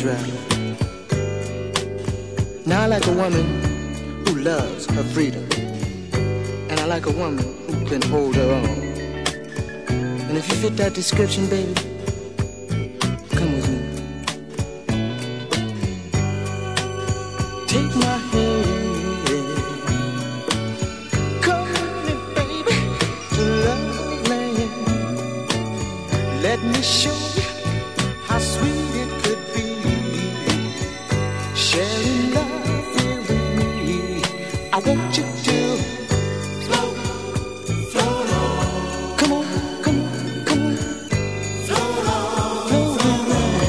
blues rap. Now I like a woman who loves her freedom. And I like a woman who can hold her own. And if you fit that description, baby, come with me. Take my hand, come with me, baby, to love land. Let me show you how sweet it could be, sharing love here with me. I want you to float, float on. Come on, come on, come on. Float on, float on.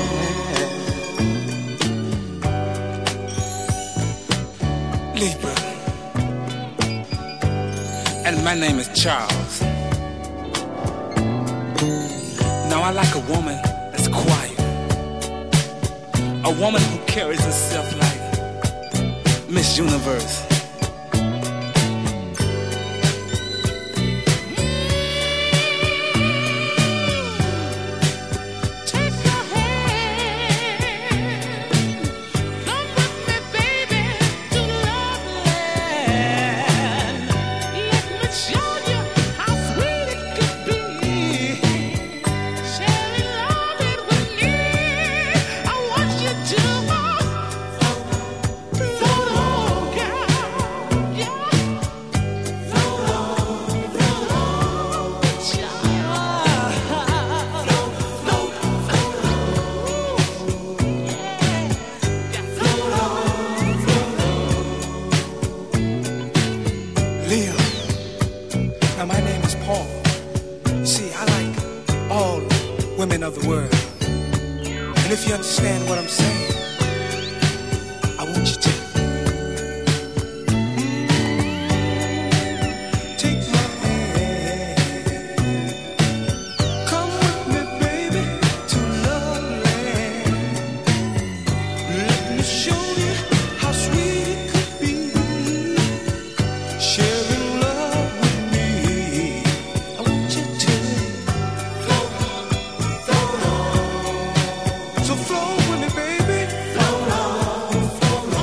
Libra. And my name is Charles. Now I like a woman that's quiet. A woman who carries herself like Miss Universe. Take my hand, come with me, baby, to love land. Let me show you how sweet it could be, sharing love it with me. I want you to float on, girl, yeah. Float on, child. Leo. Now my name is Paul. You see, I like all women of the world. And if you understand what I'm saying, I want you to take my hand. Come with me, baby, to love land. Let me show you how sweet it could be, sharing love with me. I want you to float, float on. So float with me, baby. Float on, float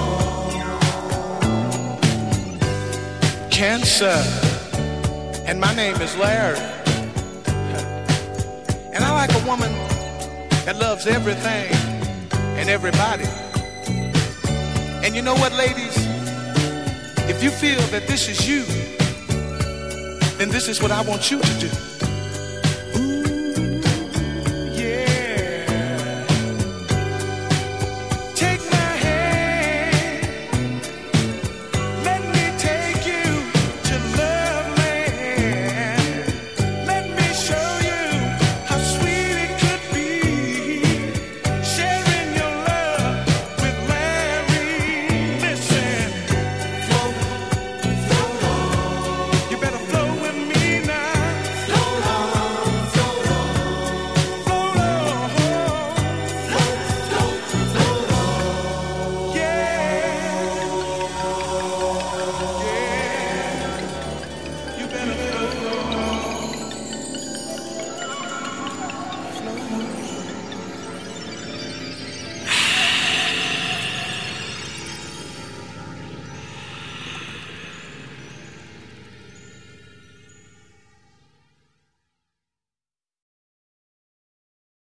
on. Cancer. And my name is Larry. And I like a woman that loves everything and everybody. And you know what, ladies? If you feel that this is you, then this is what I want you to do.